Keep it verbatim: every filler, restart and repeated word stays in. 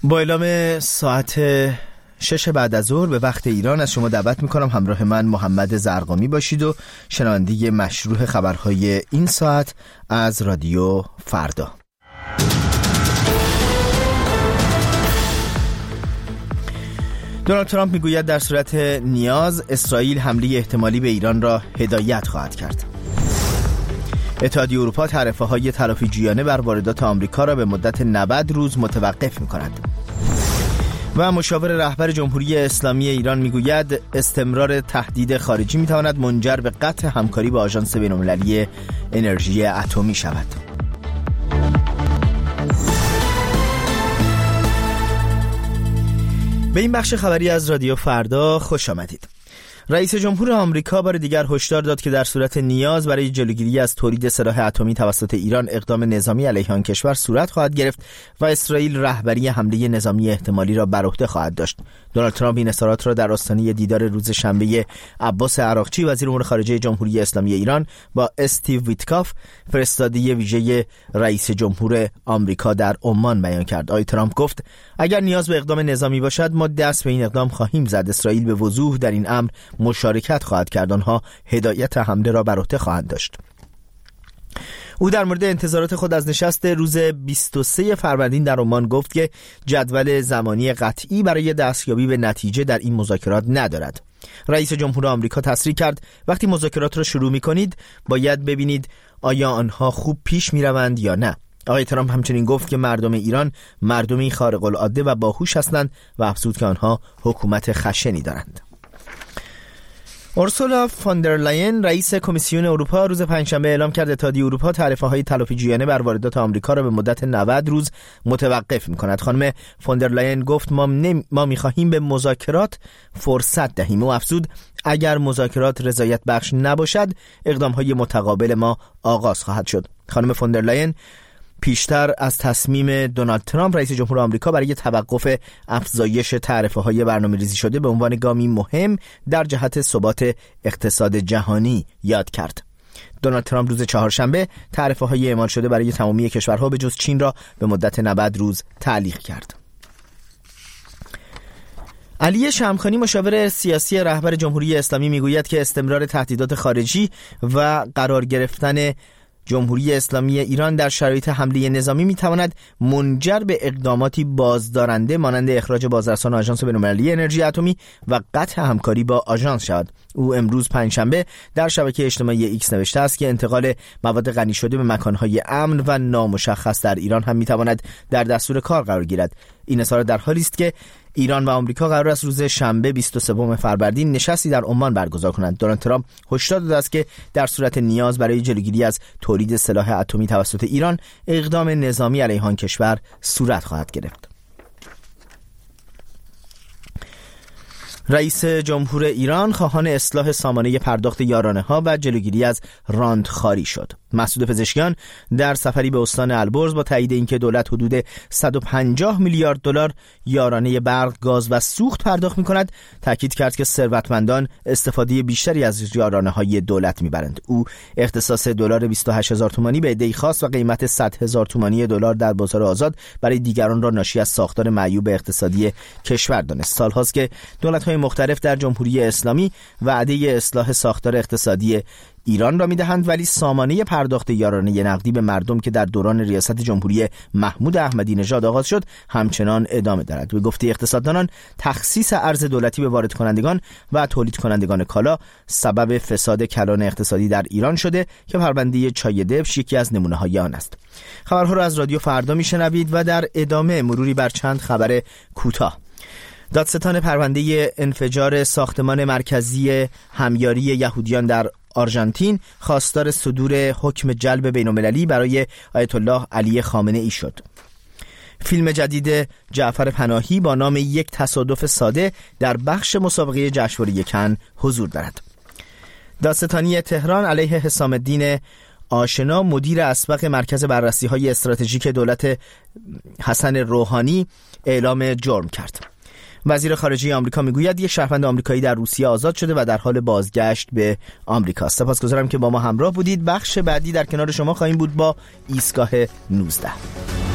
با اعلام ساعت شش بعد از ظهر به وقت ایران از شما دعوت میکنم همراه من محمد زرقامی باشید و شنونده مشروح خبرهای این ساعت از رادیو فردا. دونالد ترامپ میگوید در صورت نیاز اسرائیل حمله احتمالی به ایران را هدایت خواهد کرد. اتحادیه اروپا تعرفه‌های تلافی‌جویانه بر واردات آمریکا را به مدت نود روز متوقف می‌کند. و مشاور رهبر جمهوری اسلامی ایران میگوید استمرار تهدید خارجی می‌تواند منجر به قطع همکاری با آژانس بین‌المللی انرژی اتمی شود. به این بخش خبری از رادیو فردا خوش آمدید. رئیس جمهور آمریکا بار دیگر هشدار داد که در صورت نیاز برای جلوگیری از تولید سلاح اتمی توسط ایران اقدام نظامی علیه آن کشور صورت خواهد گرفت و اسرائیل رهبری حمله نظامی احتمالی را بر عهده خواهد داشت. دونالد ترامپ این اظهارات را در آستانه دیدار روز شنبه عباس عراقچی وزیر امور خارجه جمهوری اسلامی ایران با استیو ویتکاف فرستاده ویژه رئیس جمهور آمریکا در عمان بیان کرد. آقای ترامپ گفت اگر نیاز به اقدام نظامی باشد ما دست به این اقدام خواهیم زد. اسرائیل به وضوح در این امر مشارکت خواهد کرد، آنها هدایت حمله را بر عهده خواهند داشت. او در مورد انتظارات خود از نشست روز بیست و سوم فروردین در عمان گفت که جدول زمانی قطعی برای دستیابی به نتیجه در این مذاکرات ندارد. رئیس جمهور آمریکا تصریح کرد وقتی مذاکرات را شروع می‌کنید باید ببینید آیا آنها خوب پیش می‌روند یا نه. آقای ترامپ همچنین گفت که مردم ایران مردمی خارق العاده و باهوش هستند و افزود که آنها حکومت خشنی دارند. اورسولا فوندرلاین رئیس کمیسیون اروپا روز پنجشنبه اعلام کرد اتحادیه اروپا تعرفه‌های تلافی‌جویانه بر واردات آمریکا را به مدت نود روز متوقف می‌کند. خانم فوندرلاین گفت ما نمی... ما می‌خواهیم به مذاکرات فرصت دهیم و افزود اگر مذاکرات رضایت بخش نباشد اقدام‌های متقابل ما آغاز خواهد شد. خانم فوندرلاین پیشتر از تصمیم دونالد ترامپ رئیس جمهور آمریکا برای توقف افزایش تعرفه‌های برنامه‌ریزی شده به عنوان گامی مهم در جهت ثبات اقتصاد جهانی یاد کرد. دونالد ترامپ روز چهارشنبه تعرفه‌های اعمال شده برای تمامی کشورها به جز چین را به مدت نود روز تعلیق کرد. علی شمخانی مشاور سیاسی رهبر جمهوری اسلامی میگوید که استمرار تهدیدات خارجی و قرار گرفتن جمهوری اسلامی ایران در شرایط حمله نظامی میتواند منجر به اقداماتی بازدارنده مانند اخراج بازرسان آژانس بین‌المللی انرژی اتمی و قطع همکاری با آژانس شود. او امروز پنجشنبه در شبکه اجتماعی ایکس نوشته است که انتقال مواد غنی شده به مکانهای امن و نامشخص در ایران هم میتواند در دستور کار قرار گیرد. این اظهار در حالی است که ایران و آمریکا قرار است روز شنبه بیست و سوم فروردین نشستی در عمان برگزار کنند. دونالد ترامپ هشدار داده است که در صورت نیاز برای جلوگیری از تولید سلاح اتمی توسط ایران اقدام نظامی علیه آن کشور صورت خواهد گرفت. رئیس جمهور ایران خواهان اصلاح سامانه پرداخت یارانه‌ها و جلوگیری از راندخواری شد. مسعود پزشکیان در سفری به استان البرز با تایید اینکه دولت حدود صد و پنجاه میلیارد دلار یارانه برق، گاز و سوخت پرداخت می‌کند، تاکید کرد که ثروتمندان استفاده بیشتری از یارانه‌های دولت می‌برند. او اختصاص دلار بیست و هشت هزار تومانی به عده‌ای خاص و قیمت صد هزار تومانی دلار در بازار آزاد برای دیگران را ناشی از ساختار معیوب اقتصادی کشور دانست. سال‌هاست که دولت‌های مختلف در جمهوری اسلامی وعده اصلاح ساختار اقتصادی ایران را میدهند ولی سامانه پرداخت یارانه نقدی به مردم که در دوران ریاست جمهوری محمود احمدی نژاد آغاز شد همچنان ادامه دارد. به گفته اقتصاددانان تخصیص ارز دولتی به وارد کنندگان و تولید کنندگان کالا سبب فساد کلان اقتصادی در ایران شده که پرونده چای دبش یکی از نمونه‌های آن است. خبرها را از رادیو فردا میشنوید و در ادامه مروری بر چند خبر کوتاه. دادستان پرونده انفجار ساختمان مرکزی همیاری یهودیان در آرژانتین خواستار صدور حکم جلب بین‌المللی برای آیت الله علی خامنه ای شد. فیلم جدید جعفر پناهی با نام یک تصادف ساده در بخش مسابقه جشنواره کن حضور دارد. دادستانی تهران علیه حسام الدین آشنا مدیر اسبق مرکز بررسی‌های استراتژیک دولت حسن روحانی اعلام جرم کرد. وزیر خارجه آمریکا میگوید یک شهروند آمریکایی در روسیه آزاد شده و در حال بازگشت به آمریکا. سپاسگزارم که با ما همراه بودید. بخش بعدی در کنار شما خواهیم بود با ایستگاه نوزده.